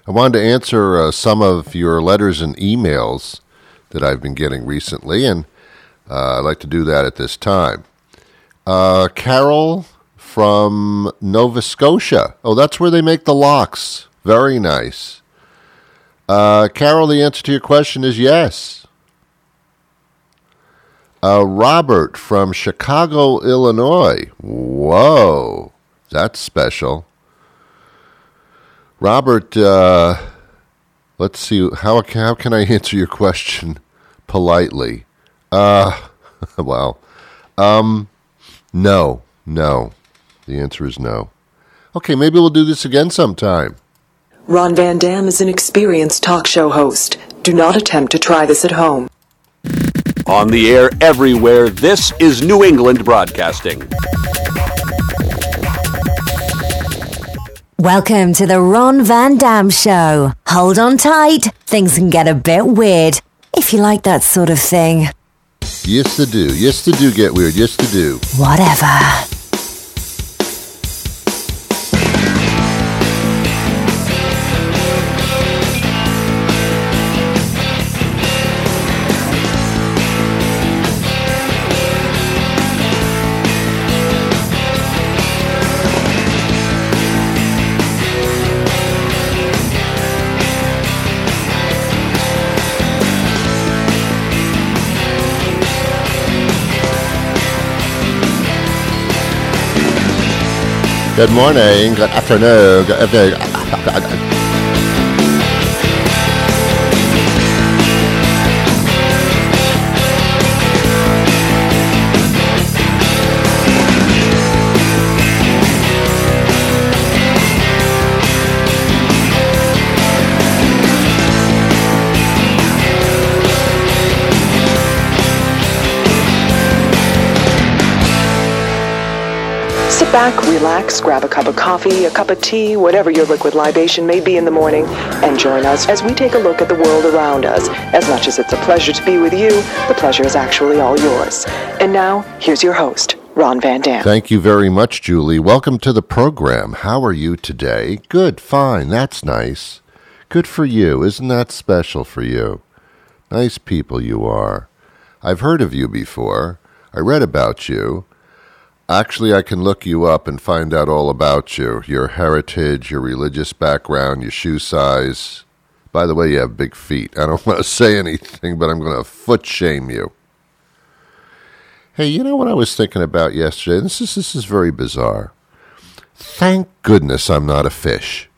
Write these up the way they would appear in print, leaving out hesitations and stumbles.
I wanted to answer some of your letters and emails that I've been getting recently, and I'd like to do that at this time. Carol from Nova Scotia. Oh, that's where they make the locks. Very nice. Carol, the answer to your question is yes. Robert from Chicago, Illinois. Whoa, that's special. Robert, let's see, how can I answer your question politely? Well, no. The answer is no. Okay, maybe we'll do this again sometime. Ron Van Dam is an experienced talk show host. Do not attempt to try this at home. On the air everywhere, this is New England Broadcasting. Welcome to the Ron Van Dam Show. Hold on tight. Things can get a bit weird, if you like that sort of thing. Yes, they do. Yes, they do get weird. Yes, they do. Whatever. Good morning, good afternoon, good evening. Sit back, relax, grab a cup of coffee, a cup of tea, whatever your liquid libation may be in the morning, and join us as we take a look at the world around us. As much as it's a pleasure to be with you, the pleasure is actually all yours. And now, here's your host, Ron Van Dam. Thank you very much, Julie. Welcome to the program. How are you today? Good, fine. That's nice. Good for you. Isn't that special for you? Nice people you are. I've heard of you before. I read about you. Actually, I can look you up and find out all about you, your heritage, your religious background, your shoe size. By the way, you have big feet. I don't want to say anything, but I'm going to foot shame you. Hey, you know what I was thinking about yesterday? This is very bizarre. Thank goodness I'm not a fish.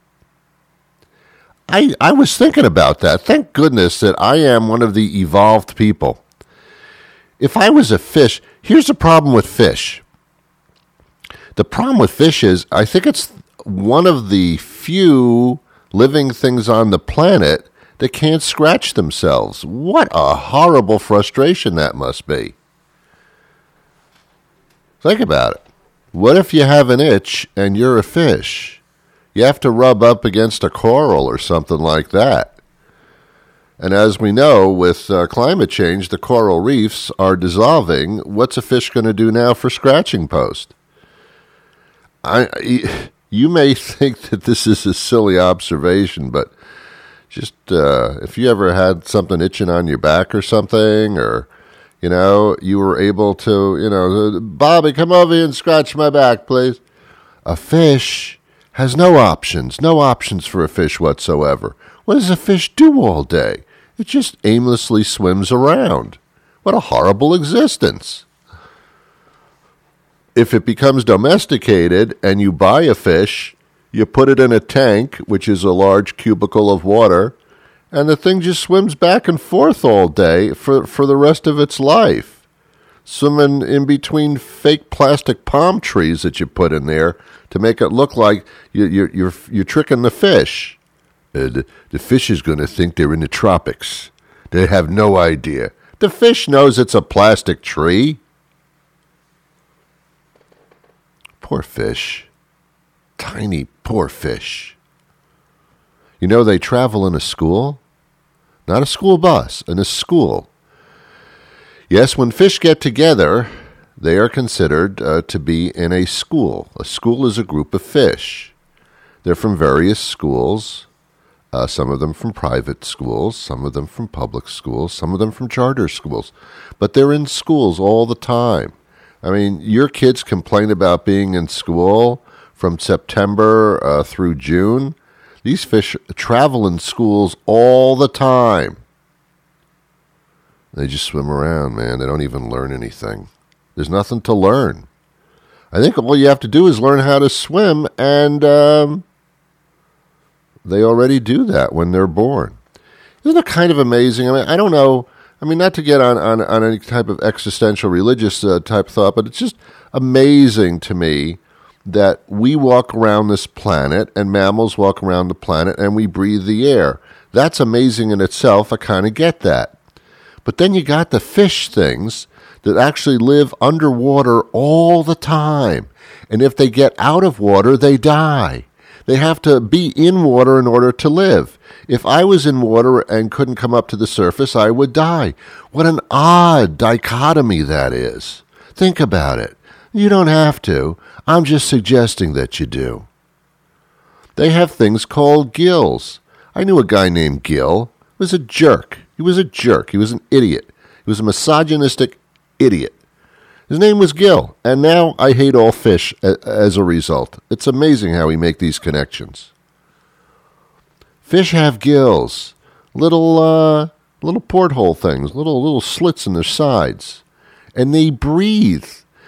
I was thinking about that. Thank goodness that I am one of the evolved people. If I was a fish, here's the problem with fish. The problem with fish is I think it's one of the few living things on the planet that can't scratch themselves. What a horrible frustration that must be. Think about it. What if you have an itch and you're a fish? You have to rub up against a coral or something like that. And as we know, with climate change, the coral reefs are dissolving. What's a fish going to do now for scratching post? You may think that this is a silly observation, but just if you ever had something itching on your back or something, or, you were able to, Bobby, come over here and scratch my back, please. A fish has no options for a fish whatsoever. What does a fish do all day? It just aimlessly swims around. What a horrible existence. If it becomes domesticated and you buy a fish, you put it in a tank, which is a large cubicle of water, and the thing just swims back and forth all day for the rest of its life, swimming in between fake plastic palm trees that you put in there to make it look like you're tricking the fish. The fish is going to think they're in the tropics. They have no idea. The fish knows it's a plastic tree. Poor fish. Tiny, poor fish. They travel in a school. Not a school bus, in a school. Yes, when fish get together, they are considered to be in a school. A school is a group of fish. They're from various schools. Some of them from private schools, some of them from public schools, some of them from charter schools. But they're in schools all the time. I mean, your kids complain about being in school from September through June. These fish travel in schools all the time. They just swim around, man. They don't even learn anything. There's nothing to learn. I think all you have to do is learn how to swim, and they already do that when they're born. Isn't it kind of amazing? I mean, I don't know. I mean, not to get on any type of existential religious type thought, but it's just amazing to me that we walk around this planet and mammals walk around the planet and we breathe the air. That's amazing in itself. I kind of get that. But then you got the fish things that actually live underwater all the time. And if they get out of water, they die. They have to be in water in order to live. If I was in water and couldn't come up to the surface, I would die. What an odd dichotomy that is. Think about it. You don't have to. I'm just suggesting that you do. They have things called gills. I knew a guy named Gil. He was a jerk. He was an idiot. He was a misogynistic idiot. His name was Gil, and now I hate all fish as a result. It's amazing how we make these connections. Fish have gills, little porthole things, little slits in their sides, and they breathe.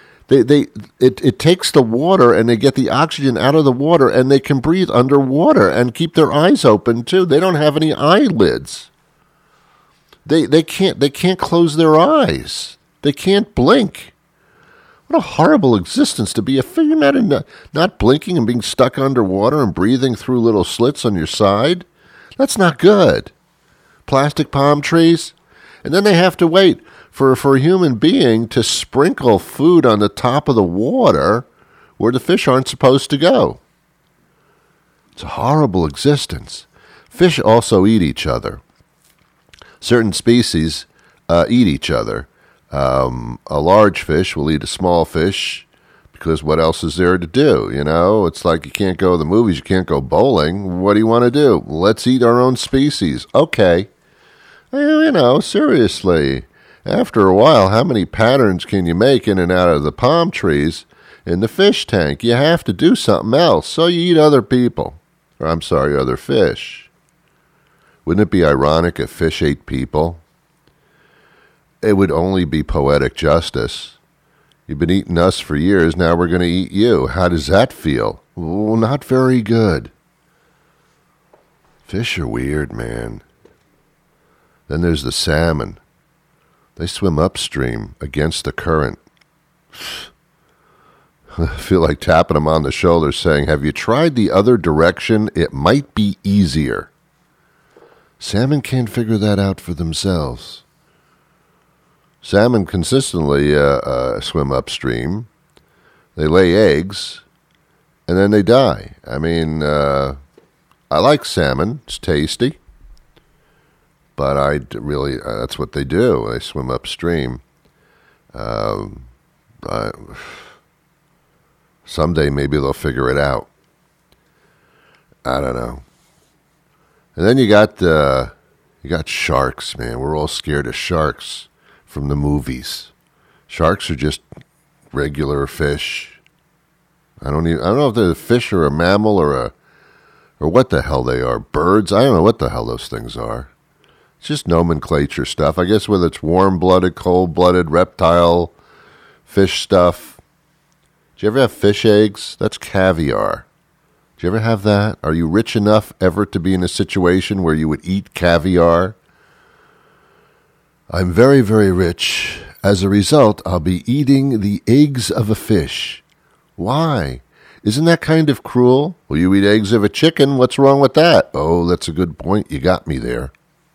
It takes the water, and they get the oxygen out of the water, and they can breathe underwater and keep their eyes open too. They don't have any eyelids. They can't close their eyes. They can't blink. What a horrible existence to be a fish. Imagine not blinking and being stuck underwater and breathing through little slits on your side. That's not good. Plastic palm trees. And then they have to wait for a human being to sprinkle food on the top of the water where the fish aren't supposed to go. It's a horrible existence. Fish also eat each other. Certain species eat each other. A large fish will eat a small fish because what else is there to do? You know, it's like you can't go to the movies, you can't go bowling. What do you want to do? Let's eat our own species. Okay. You know, seriously. After a while, how many patterns can you make in and out of the palm trees in the fish tank? You have to do something else, so you eat other people. Or, I'm sorry, other fish. Wouldn't it be ironic if fish ate people? It would only be poetic justice. You've been eating us for years, now we're going to eat you. How does that feel? Well, not very good. Fish are weird, man. Then there's the salmon. They swim upstream against the current. I feel like tapping them on the shoulder saying, have you tried the other direction? It might be easier. Salmon can't figure that out for themselves. Salmon consistently swim upstream. They lay eggs, and then they die. I mean, I like salmon. It's tasty. But that's what they do. They swim upstream. Someday maybe they'll figure it out. I don't know. And then you got sharks, man. We're all scared of sharks from the movies. Sharks are just regular fish. I don't know if they're a fish or a mammal or what the hell they are. Birds? I don't know what the hell those things are. It's just nomenclature stuff. I guess whether it's warm-blooded, cold-blooded, reptile, fish stuff. Do you ever have fish eggs? That's caviar. Do you ever have that? Are you rich enough ever to be in a situation where you would eat caviar? I'm very, very rich. As a result, I'll be eating the eggs of a fish. Why? Isn't that kind of cruel? Well, you eat eggs of a chicken. What's wrong with that? Oh, that's a good point. You got me there.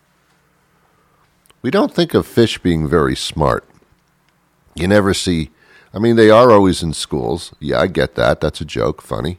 We don't think of fish being very smart. You never see... I mean, they are always in schools. Yeah, I get that. That's a joke. Funny.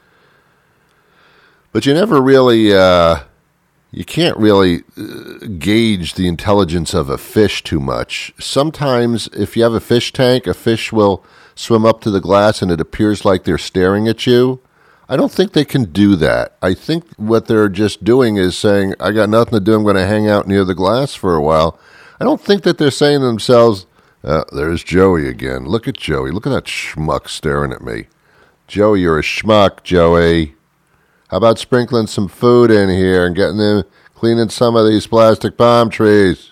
But you never really... you can't really gauge the intelligence of a fish too much. Sometimes, if you have a fish tank, a fish will swim up to the glass and it appears like they're staring at you. I don't think they can do that. I think what they're just doing is saying, I got nothing to do, I'm going to hang out near the glass for a while. I don't think that they're saying to themselves, there's Joey again. Look at Joey. Look at that schmuck staring at me. Joey, you're a schmuck, Joey. How about sprinkling some food in here and getting them, cleaning some of these plastic palm trees?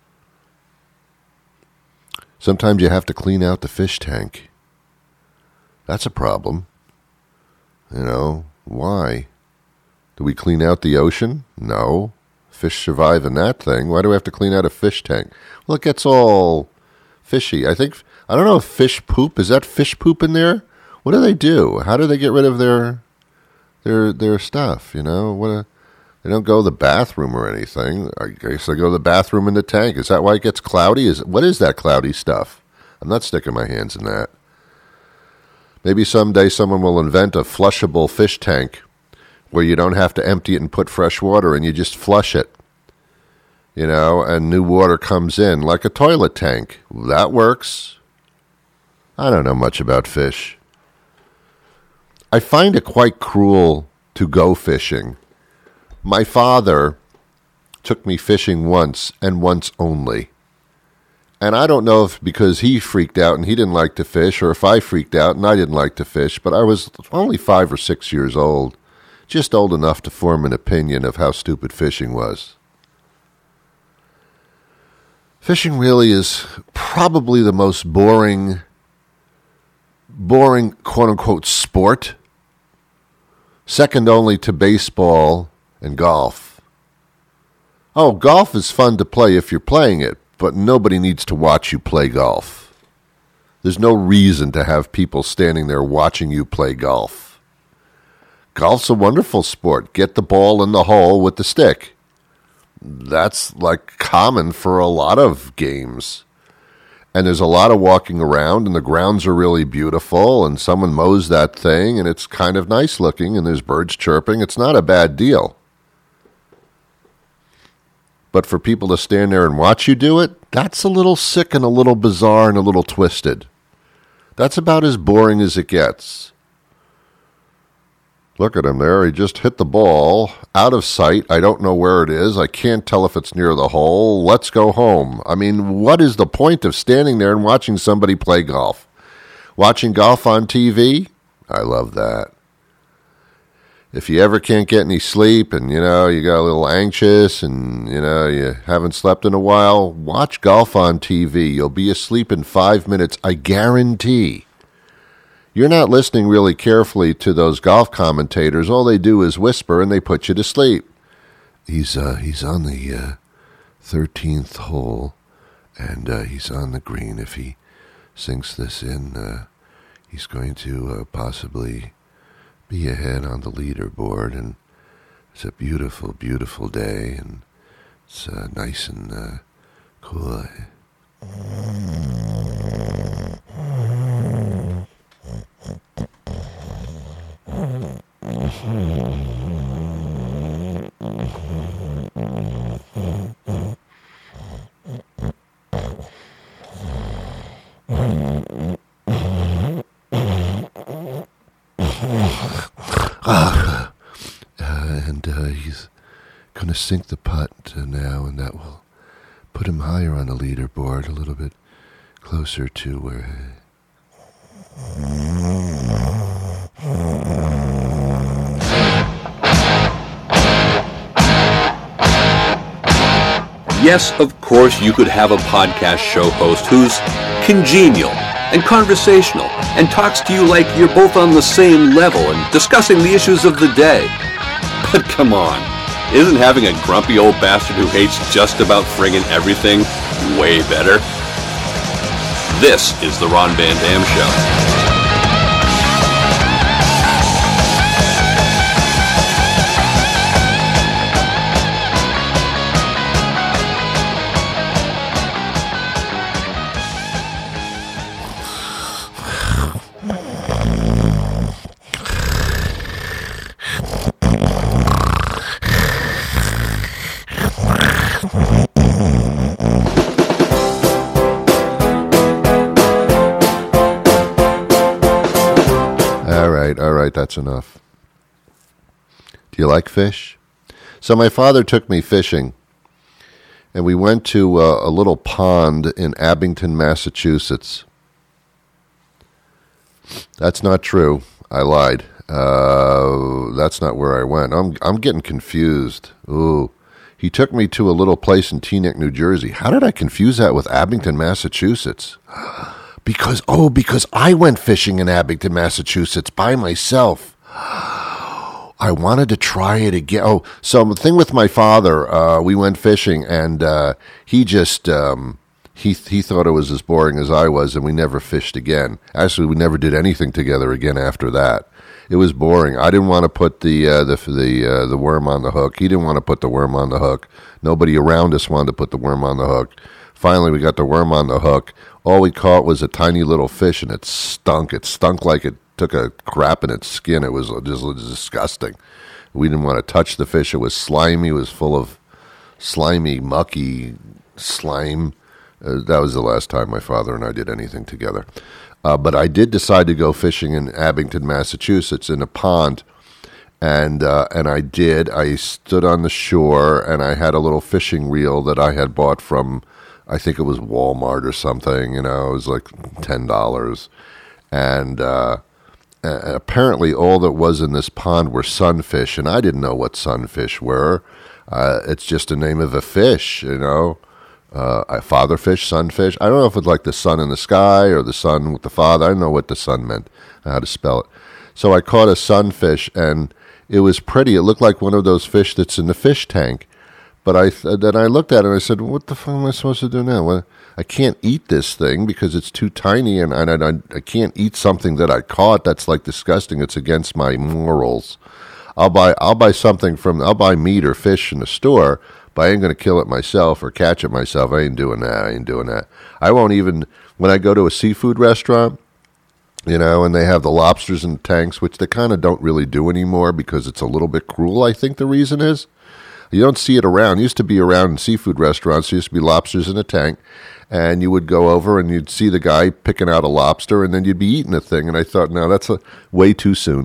Sometimes you have to clean out the fish tank. That's a problem. You know, why? Do we clean out the ocean? No. Fish survive in that thing. Why do we have to clean out a fish tank? Well, it gets all fishy. I don't know if fish poop, is that fish poop in there? What do they do? How do they get rid of their stuff, you know? They don't go to the bathroom or anything. I guess they go to the bathroom in the tank. Is that why it gets cloudy? What is that cloudy stuff? I'm not sticking my hands in that. Maybe someday someone will invent a flushable fish tank where you don't have to empty it and put fresh water in. You just flush it, you know, and new water comes in like a toilet tank. That works. I don't know much about fish. I find it quite cruel to go fishing. My father took me fishing once and once only. And I don't know if because he freaked out and he didn't like to fish, or if I freaked out and I didn't like to fish, but I was only 5 or 6 years old, just old enough to form an opinion of how stupid fishing was. Fishing really is probably the most boring quote-unquote sport, second only to baseball and golf. Oh, golf is fun to play if you're playing it, but nobody needs to watch you play golf. There's no reason to have people standing there watching you play golf. Golf's a wonderful sport. Get the ball in the hole with the stick. That's like common for a lot of games. And there's a lot of walking around, and the grounds are really beautiful, and someone mows that thing, and it's kind of nice looking, and there's birds chirping. It's not a bad deal. But for people to stand there and watch you do it, that's a little sick and a little bizarre and a little twisted. That's about as boring as it gets. Look at him there. He just hit the ball out of sight. I don't know where it is. I can't tell if it's near the hole. Let's go home. I mean, what is the point of standing there and watching somebody play golf? Watching golf on TV? I love that. If you ever can't get any sleep and, you know, you got a little anxious and, you know, you haven't slept in a while, watch golf on TV. You'll be asleep in 5 minutes, I guarantee. You're not listening really carefully to those golf commentators. All they do is whisper and they put you to sleep. He's on the 13th hole, and he's on the green. If he sinks this in, he's going to possibly be ahead on the leaderboard, and it's a beautiful, beautiful day, and it's nice and cool. And he's going to sink the putt now, and that will put him higher on the leaderboard, a little bit closer to where... Yes, of course, you could have a podcast show host who's congenial and conversational and talks to you like you're both on the same level and discussing the issues of the day. But come on, isn't having a grumpy old bastard who hates just about friggin' everything way better? This is the Ron Van Dam Show. All right, that's enough. Do you like fish? So my father took me fishing, and we went to a little pond in Abington, Massachusetts. That's not true. I lied. That's not where I went. I'm getting confused. Ooh. He took me to a little place in Teaneck, New Jersey. How did I confuse that with Abington, Massachusetts? Because I went fishing in Abington, Massachusetts by myself. I wanted to try it again. Oh, so the thing with my father, we went fishing, and he just he thought it was as boring as I was, and we never fished again. Actually, we never did anything together again after that. It was boring. I didn't want to put the worm on the hook. He didn't want to put the worm on the hook. Nobody around us wanted to put the worm on the hook. Finally, we got the worm on the hook. All we caught was a tiny little fish, and it stunk. It stunk like it took a crap in its skin. It was just disgusting. We didn't want to touch the fish. It was slimy. It was full of slimy, mucky slime. That was the last time my father and I did anything together. But I did decide to go fishing in Abington, Massachusetts, in a pond, and I did. I stood on the shore, and I had a little fishing reel that I had bought from, I think it was Walmart or something. It was like $10, and apparently all that was in this pond were sunfish, and I didn't know what sunfish were. It's just a name of a fish, fatherfish, sunfish. I don't know if it's like the sun in the sky or the sun with the father. I don't know what the sun meant, how to spell it. So I caught a sunfish, and it was pretty. It looked like one of those fish that's in the fish tank. But then I looked at it and I said, what the fuck am I supposed to do now? Well, I can't eat this thing because it's too tiny, and I can't eat something that I caught. That's like disgusting. It's against my morals. I'll buy something I'll buy meat or fish in the store, but I ain't going to kill it myself or catch it myself. I ain't doing that. I won't even, when I go to a seafood restaurant, and they have the lobsters in tanks, which they kind of don't really do anymore because it's a little bit cruel, I think the reason is. You don't see it around. It used to be around in seafood restaurants. There used to be lobsters in a tank, and you would go over and you'd see the guy picking out a lobster, and then you'd be eating the thing. And I thought, no, that's way too soon.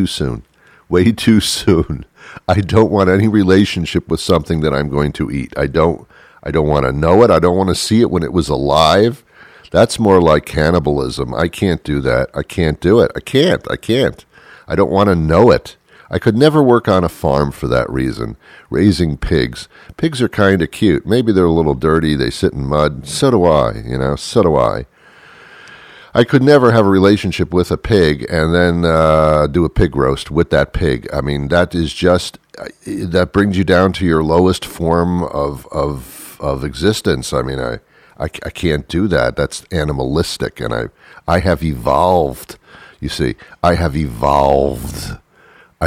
I don't want any relationship with something that I'm going to eat. I don't want to know it. I don't want to see it when it was alive. That's more like cannibalism. I can't do that. I can't do it. I can't. I don't want to know it. I could never work on a farm for that reason. Raising pigs. Pigs are kind of cute. Maybe they're a little dirty. They sit in mud. So do I, so do I. I could never have a relationship with a pig and then do a pig roast with that pig. I mean, that is just, that brings you down to your lowest form of existence. I mean, I can't do that. That's animalistic, and I have evolved. You see, I have evolved. I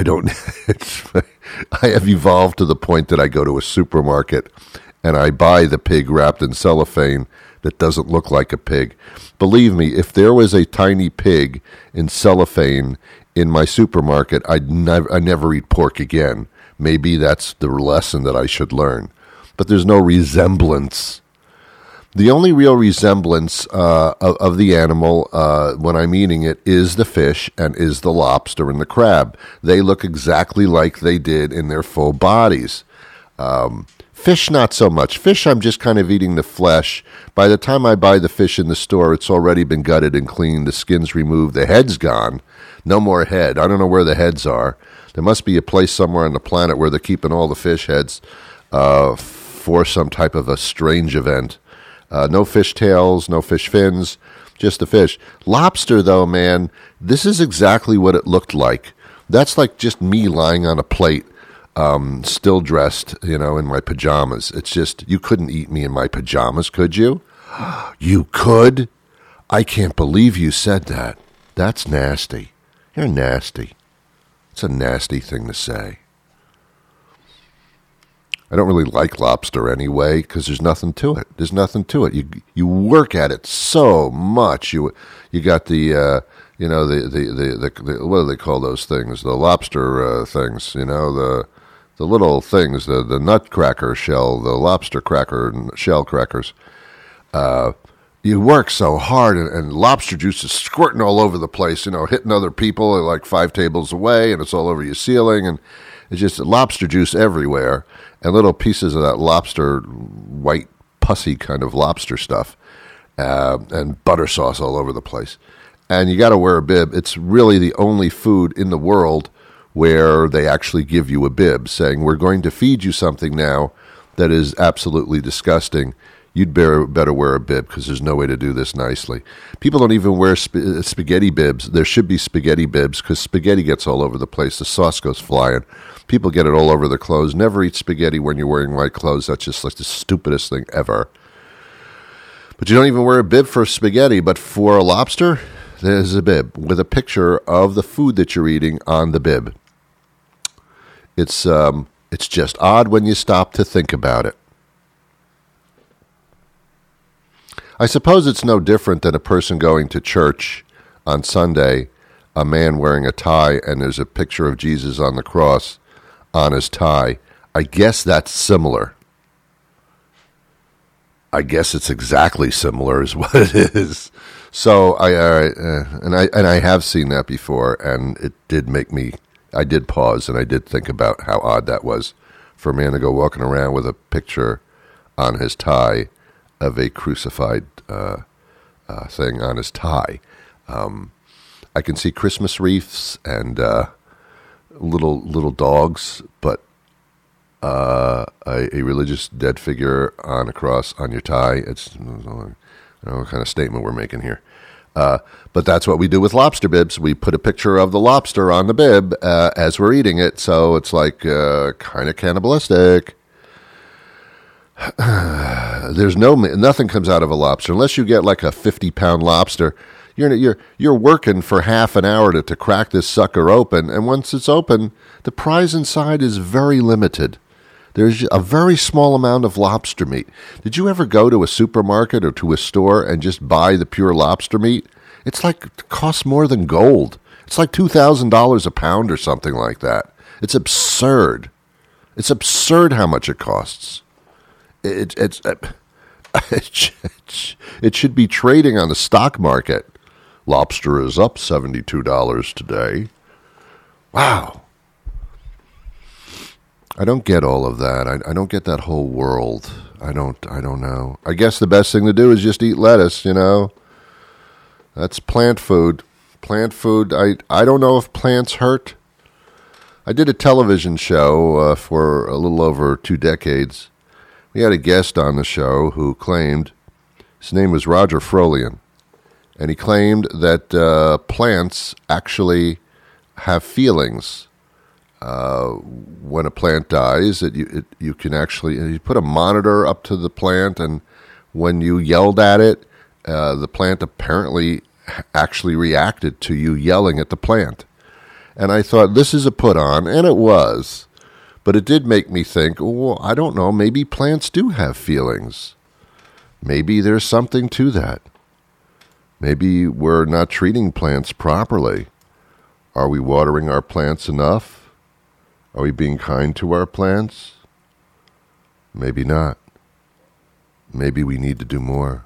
have evolved to the point that I go to a supermarket and I buy the pig wrapped in cellophane that doesn't look like a pig. Believe me, if there was a tiny pig in cellophane in my supermarket, I'd never eat pork again. Maybe that's the lesson that I should learn. But there's no resemblance. The only real resemblance of the animal when I'm eating it is the fish and is the lobster and the crab. They look exactly like they did in their full bodies. Fish, not so much. Fish, I'm just kind of eating the flesh. By the time I buy the fish in the store, it's already been gutted and cleaned. The skin's removed. The head's gone. No more head. I don't know where the heads are. There must be a place somewhere on the planet where they're keeping all the fish heads for some type of a strange event. No fish tails, no fish fins, just the fish. Lobster, though, man, this is exactly what it looked like. That's like just me lying on a plate, still dressed, in my pajamas. It's just, you couldn't eat me in my pajamas, could you? You could? I can't believe you said that. That's nasty. You're nasty. It's a nasty thing to say. I don't really like lobster anyway because there's nothing to it. You work at it so much. You got the the what do they call those things? The lobster things. The little things. The nutcracker shell. The lobster cracker shell crackers. You work so hard, and lobster juice is squirting all over the place. Hitting other people like 5 tables away, and it's all over your ceiling and. It's just lobster juice everywhere and little pieces of that lobster, white, pussy kind of lobster stuff, and butter sauce all over the place. And you got to wear a bib. It's really the only food in the world where they actually give you a bib saying, we're going to feed you something now that is absolutely disgusting. You'd better wear a bib because there's no way to do this nicely. People don't even wear spaghetti bibs. There should be spaghetti bibs because spaghetti gets all over the place. The sauce goes flying. People get it all over their clothes. Never eat spaghetti when you're wearing white clothes. That's just like the stupidest thing ever. But you don't even wear a bib for spaghetti. But for a lobster, there's a bib with a picture of the food that you're eating on the bib. It's just odd when you stop to think about it. I suppose it's no different than a person going to church on Sunday, a man wearing a tie, and there's a picture of Jesus on the cross on his tie. I guess that's similar. I guess it's exactly similar is what it is. So I have seen that before, and it did make me, I did pause, and I did think about how odd that was for a man to go walking around with a picture on his tie of a crucified thing on his tie. I can see Christmas wreaths and little dogs, but a religious dead figure on a cross on your tie, it's, I don't know what kind of statement we're making here. But that's what we do with lobster bibs. We put a picture of the lobster on the bib as we're eating it, so it's like kind of cannibalistic. There's nothing comes out of a lobster unless you get like a 50-pound lobster. You're working for half an hour to crack this sucker open, and once it's open, the prize inside is very limited. There's a very small amount of lobster meat. Did you ever go to a supermarket or to a store and just buy the pure lobster meat? It's like it costs more than gold. It's like $2,000 a pound or something like that. It's absurd. It's absurd how much it costs. It should be trading on the stock market. Lobster is up $72 today. Wow. I don't get all of that. I don't get that whole world. I don't know. I guess the best thing to do is just eat lettuce, you know. That's plant food. Plant food, I don't know if plants hurt. I did a television show for a little over 2 decades. We had a guest on the show who claimed, his name was Roger Frolian, and he claimed that plants actually have feelings. When a plant dies, you can actually, you put a monitor up to the plant, and when you yelled at it, the plant apparently actually reacted to you yelling at the plant. And I thought, this is a put on, and it was. But it did make me think, well, I don't know, maybe plants do have feelings. Maybe there's something to that. Maybe we're not treating plants properly. Are we watering our plants enough? Are we being kind to our plants? Maybe not. Maybe we need to do more.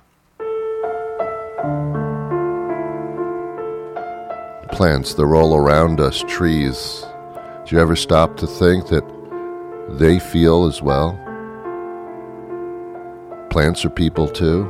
Plants, they're all around us, trees. Do you ever stop to think that they feel as well? Plants are people too.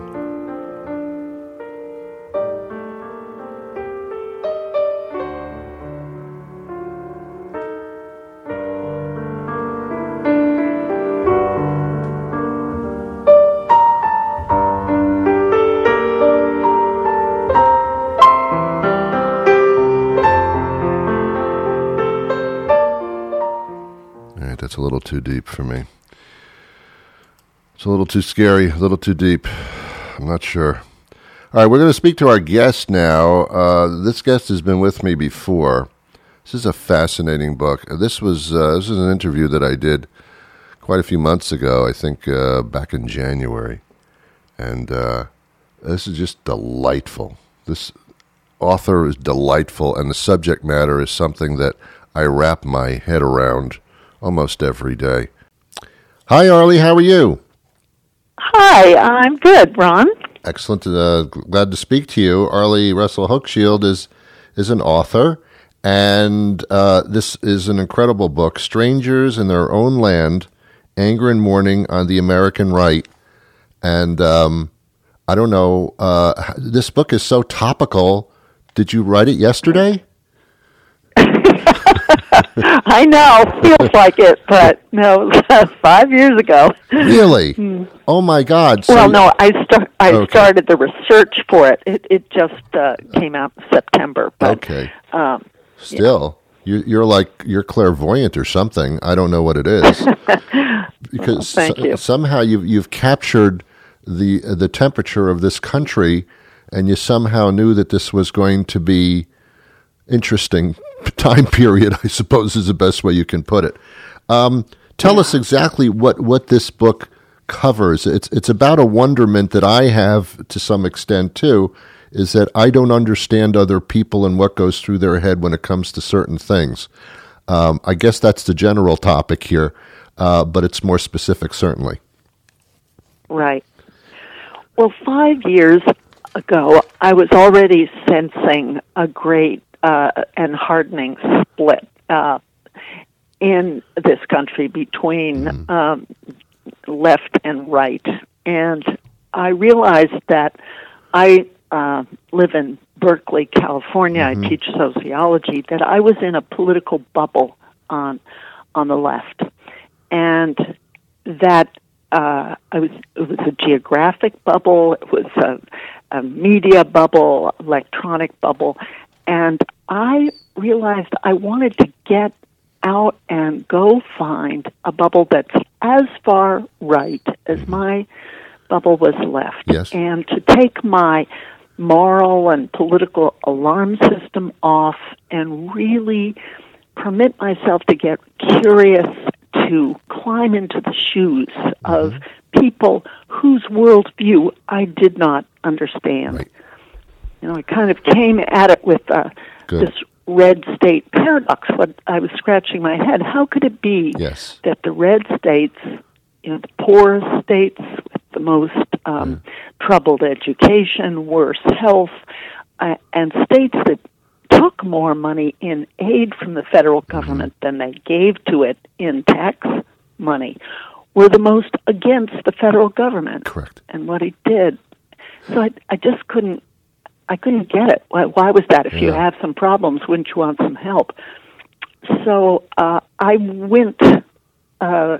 That's a little too deep for me. It's a little too scary, a little too deep. I'm not sure. All right, we're going to speak to our guest now. This guest has been with me before. This is a fascinating book. This was an interview that I did quite a few months ago, I think back in January. And this is just delightful. This author is delightful, and the subject matter is something that I wrap my head around almost every day. Hi, Arlie. How are you? Hi, I'm good, Ron. Excellent. Glad to speak to you. Arlie Russell Hochschild is an author, And this is an incredible book, Strangers in Their Own Land, Anger and Mourning on the American Right. And I don't know, this book is so topical. Did you write it yesterday? I know, feels like it, but no, 5 years ago. Really? Oh my God! So I started the research for it. It just came out in September. But, okay. Still, you're clairvoyant or something. I don't know what it is. Because thank you. Somehow you've captured the temperature of this country, and you somehow knew that this was going to be interesting time period, I suppose, is the best way you can put it. Tell us exactly what this book covers. It's about a wonderment that I have to some extent too, is that I don't understand other people and what goes through their head when it comes to certain things. I guess that's the general topic here, but it's more specific, certainly. Right. Well, 5 years ago, I was already sensing a great and hardening split in this country between left and right. And I realized that I live in Berkeley, California. I teach sociology, that I was in a political bubble on the left. And that it was a geographic bubble, it was a media bubble, electronic bubble. And I realized I wanted to get out and go find a bubble that's as far right as my bubble was left. Yes. And to take my moral and political alarm system off and really permit myself to get curious, to climb into the shoes of people whose worldview I did not understand. Right. You know, I kind of came at it with this red state paradox. But I was scratching my head. How could it be that the red states, you know, the poorest states with the most troubled education, worse health, and states that took more money in aid from the federal government than they gave to it in tax money, were the most against the federal government? Correct. And what he did. So I just couldn't get it. Why was that? If you have some problems, wouldn't you want some help? So I went to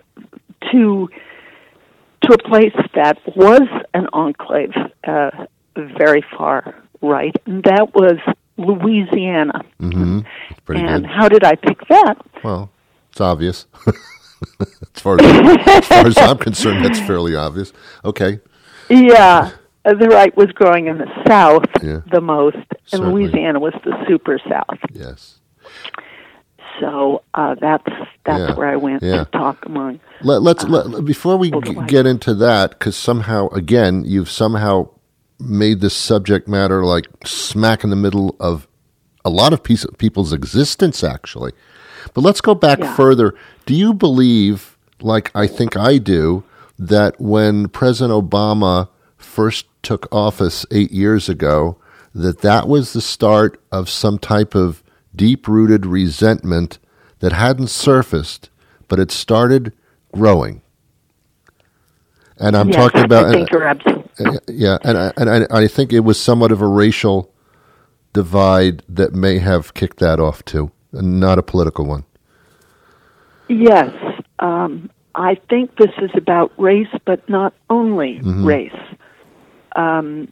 a place that was an enclave, very far right, and that was Louisiana. Pretty and good. How did I pick that? Well, it's obvious. as far as I'm concerned, that's fairly obvious. Okay. Yeah. The right was growing in the South the most, and Certainly. Louisiana was the super South. Yes. So that's where I went to talk among. Before we get into that, because somehow, again, you've somehow made this subject matter like smack in the middle of a lot of people's existence, actually. But let's go back further. Do you believe, like I think I do, that when President Obama first took office 8 years ago, that was the start of some type of deep-rooted resentment that hadn't surfaced, but it started growing? And I'm talking about, I think you're absolutely. Yeah, and I think it was somewhat of a racial divide that may have kicked that off too, and not a political one. Yes, I think this is about race, but not only race. And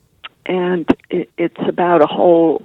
it's about a whole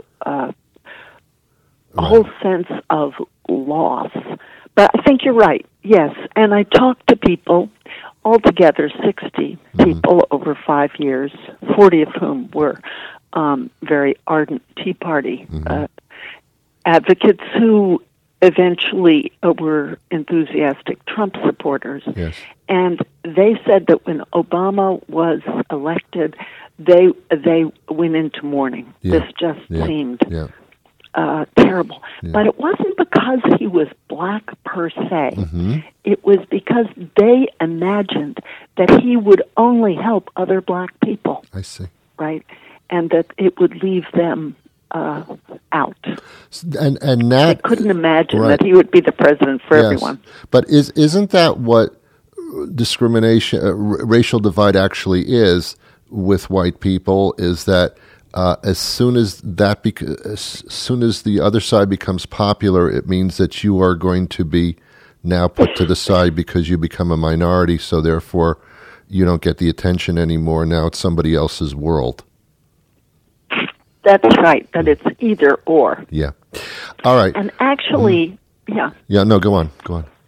sense of loss. But I think you're right. Yes, and I talked to people, altogether 60 people over 5 years, 40 of whom were very ardent Tea Party advocates who eventually were enthusiastic Trump supporters. Yes. And they said that when Obama was elected, they went into mourning. Yeah. This just seemed terrible. Yeah. But it wasn't because he was black per se. It was because they imagined that he would only help other black people. I see. Right? And that it would leave them out. And They that couldn't imagine right. that he would be the president for Yes. everyone. But isn't that what discrimination, racial divide actually is with white people? Is that as soon as the other side becomes popular, it means that you are going to be now put to the side because you become a minority. So therefore, you don't get the attention anymore. Now it's somebody else's world. That's right. That it's either or. Yeah. All right. And actually, yeah. Yeah. No. Go on.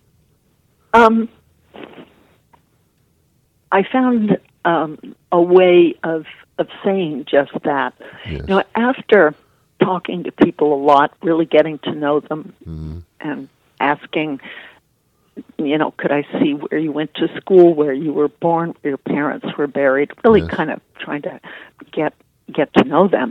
I found a way of saying just that. Yes. You know, after talking to people a lot, really getting to know them, and asking, you know, could I see where you went to school, where you were born, where your parents were buried? Really, Yes. kind of trying to get to know them.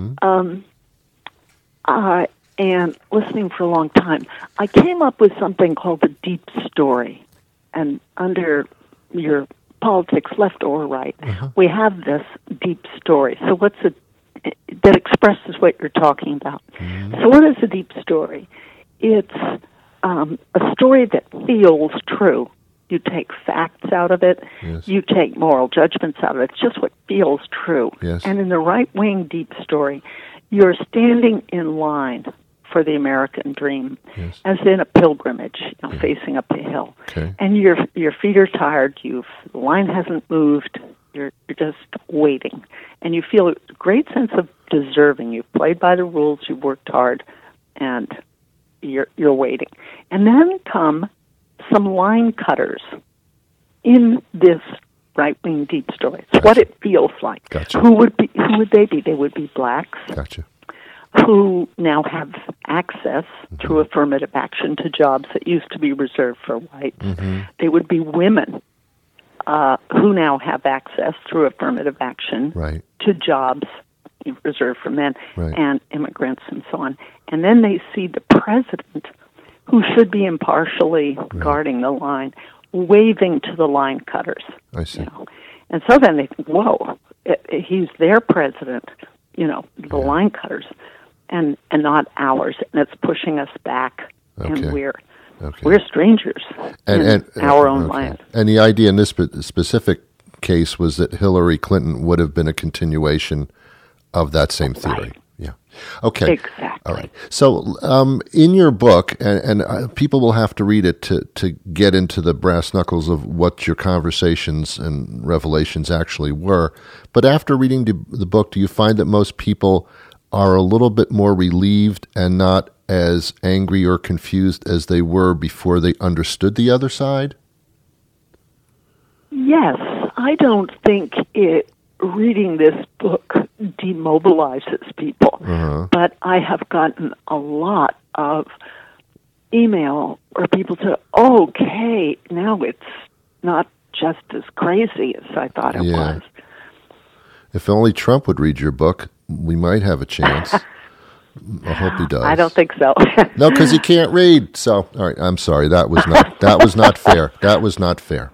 And listening for a long time, I came up with something called the deep story. And under your politics, left or right, we have this deep story. So what's that expresses what you're talking about. So what is a deep story? It's a story that feels true. You take facts out of it. Yes. You take moral judgments out of it. It's just what feels true. Yes. And in the right-wing deep story, you're standing in line for the American dream, Yes. as in a pilgrimage, you know, facing up a hill. Okay. And your feet are tired. The line hasn't moved. You're just waiting, and you feel a great sense of deserving. You've played by the rules. You've worked hard, and you're waiting. And then come some line cutters in this right-wing deep story. It's Gotcha. what it feels like. Gotcha. Who would they be? They would be blacks Gotcha. who now have access through affirmative action to jobs that used to be reserved for whites. They would be women who now have access through affirmative action Right. to jobs reserved for men, Right. and immigrants and so on. And then they see the president, who should be impartially guarding the line, waving to the line cutters. I see. You know? And so then they think, whoa, he's their president, you know, the line cutters, and not ours. And it's pushing us back, Okay. and we're Okay. strangers in our own okay. land. And the idea in this specific case was that Hillary Clinton would have been a continuation of that same theory. Right. Yeah. Okay. Exactly. All right. So, in your book, and people will have to read it to get into the brass knuckles of what your conversations and revelations actually were. But after reading the book, do you find that most people are a little bit more relieved and not as angry or confused as they were before they understood the other side? Yes, I don't think reading this book demobilizes people, but I have gotten a lot of email where people say, okay, now it's not just as crazy as I thought it Yeah. was. If only Trump would read your book, we might have a chance. I hope he does. I don't think so. No, because he can't read. So, all right, I'm sorry. That was not fair. That was not fair.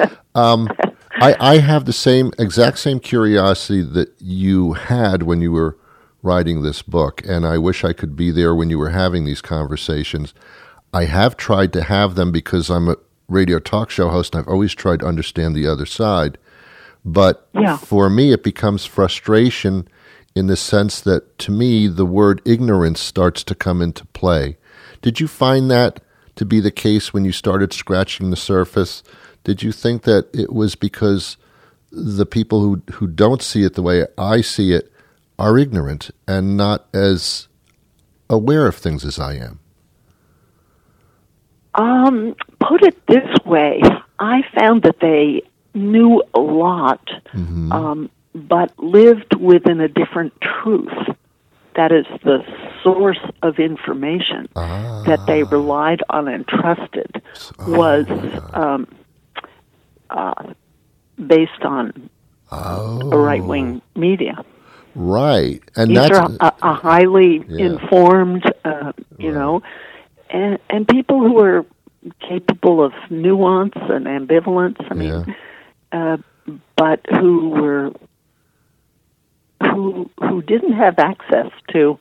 I have the exact same curiosity that you had when you were writing this book, and I wish I could be there when you were having these conversations. I have tried to have them because I'm a radio talk show host, and I've always tried to understand the other side. But for me, it becomes frustration in the sense that, to me, the word ignorance starts to come into play. Did you find that to be the case when you started scratching the surface? Did you think that it was because the people who don't see it the way I see it are ignorant and not as aware of things as I am? Put it this way, I found that they knew a lot, but lived within a different truth. That is the source of information that they relied on and trusted was based on a right-wing media. Right. And These that's are a highly informed, you know, and people who are capable of nuance and ambivalence, I mean, but who were who didn't have access to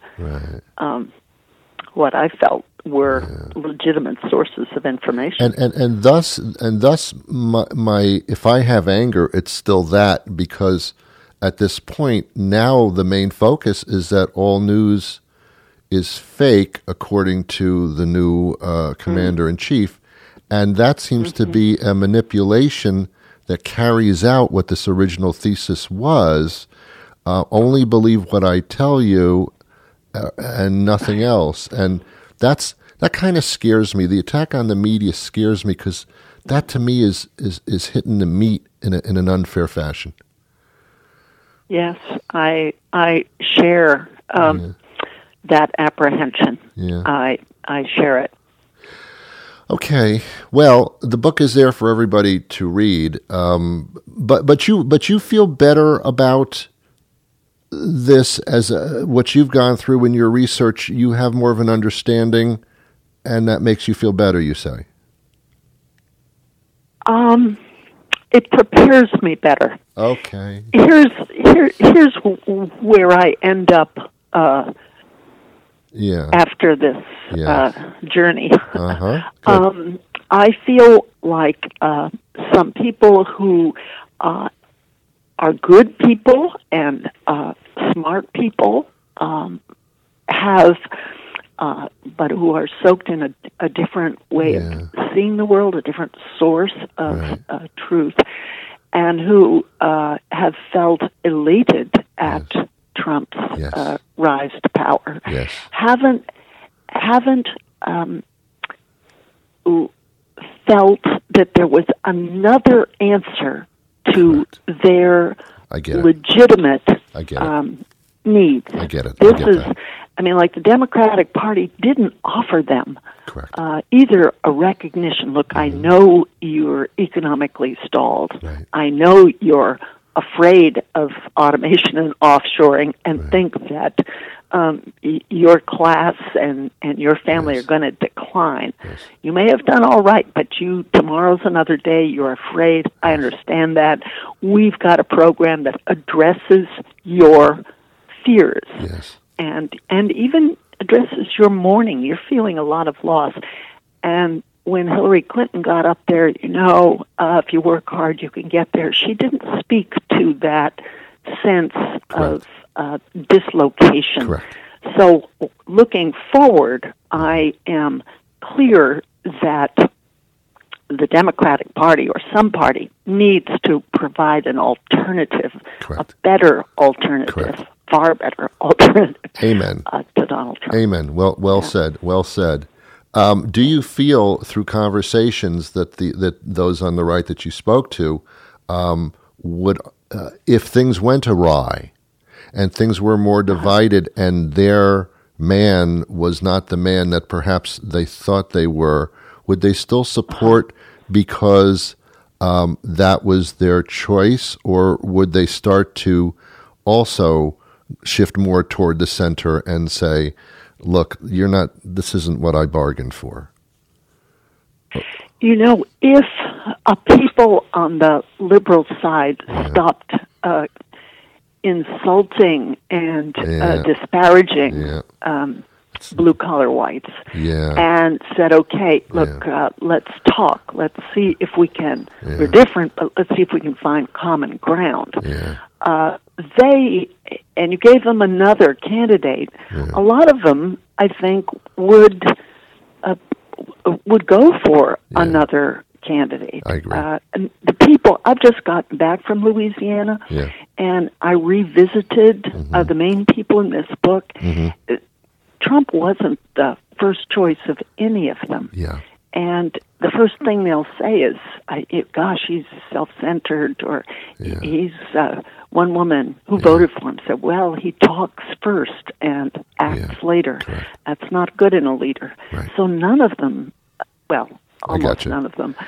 what I felt were legitimate sources of information. And thus my if I have anger, it's still that, because at this point now the main focus is that all news is fake according to the new commander-in-chief, and that seems to be a manipulation that carries out what this original thesis was. Only believe what I tell you and nothing else. And that kind of scares me. The attack on the media scares me, because that to me is hitting the meat in an unfair fashion. Yes, I share that apprehension. Yeah. I share it. Okay, well, the book is there for everybody to read, but you feel better about this as what you've gone through in your research. You have more of an understanding, and that makes you feel better, you say? It prepares me better. Okay. Here's where I end up after this journey. I feel like some people who are good people and smart people have, but who are soaked in a different way of seeing the world, a different source of truth, and who have felt elated at Trump's rise to power. Yes. Haven't felt that there was another answer to their legitimate needs. I get it. Like the Democratic Party didn't offer them either a recognition. Look, I know you're economically stalled. Right. I know you're afraid of automation and offshoring, and think that your class and your family are going to decline. Yes. You may have done all right, but tomorrow's another day. You're afraid. I understand that. We've got a program that addresses your fears. Yes. And even addresses your mourning. You're feeling a lot of loss. And when Hillary Clinton got up there, if you work hard, you can get there. She didn't speak to that sense of dislocation. Correct. So looking forward, I am clear that the Democratic Party or some party needs to provide an alternative, a better alternative, far better alternative. Amen. To Donald Trump. Amen. Well said. Well said. Do you feel through conversations that those on the right that you spoke to would, if things went awry and things were more divided and their man was not the man that perhaps they thought they were, would they still support because that was their choice, or would they start to also shift more toward the center and say, look, this isn't what I bargained for? If people on the liberal side stopped insulting and disparaging blue-collar whites and said, okay, look, let's talk. Let's see if we can, we're different, but let's see if we can find common ground. And you gave them another candidate. A lot of them, I think, would go for another candidate. I agree. And the people, I've just gotten back from Louisiana, and I revisited the main people in this book. Trump wasn't the first choice of any of them. Yeah. And the first thing they'll say is, gosh, he's self-centered, or he's... one woman who voted for him said, well, he talks first and acts later. Correct. That's not good in a leader. Right. So none of them, almost none of them,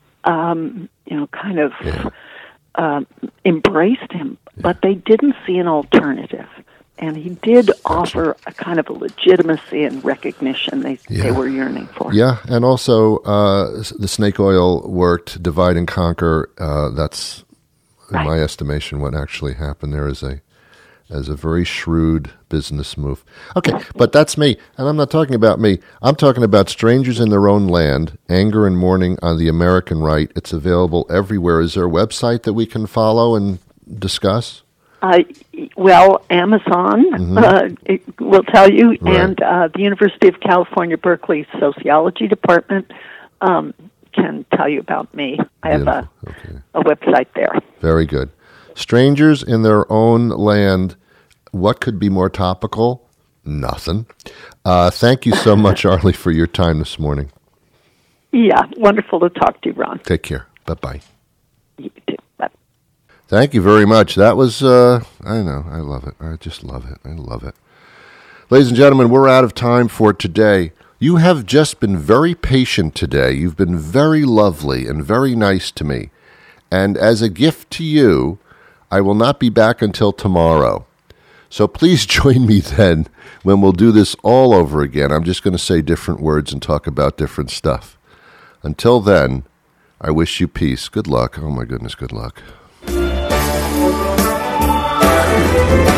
embraced him, but they didn't see an alternative. And he did offer a kind of a legitimacy and recognition they were yearning for. Yeah, and also the snake oil worked, divide and conquer. That's, in my estimation, what actually happened. There is as a very shrewd business move. Okay, but that's me, and I'm not talking about me. I'm talking about Strangers in Their Own Land, Anger and Mourning on the American Right. It's available everywhere. Is there a website that we can follow and discuss? Well, Amazon it will tell you, Right. and the University of California, Berkeley Sociology Department can tell you about me. I have a website there. Very good. Strangers in Their Own Land. What could be more topical? Nothing. Thank you so much, Arlie, for your time this morning. Yeah, wonderful to talk to you, Ron. Take care. Bye-bye. You too. Bye. Thank you very much. That was, I know, I love it. I just love it. I love it. Ladies and gentlemen, we're out of time for today. You have just been very patient today. You've been very lovely and very nice to me. And as a gift to you, I will not be back until tomorrow. So please join me then when we'll do this all over again. I'm just going to say different words and talk about different stuff. Until then, I wish you peace. Good luck. Oh my goodness, good luck.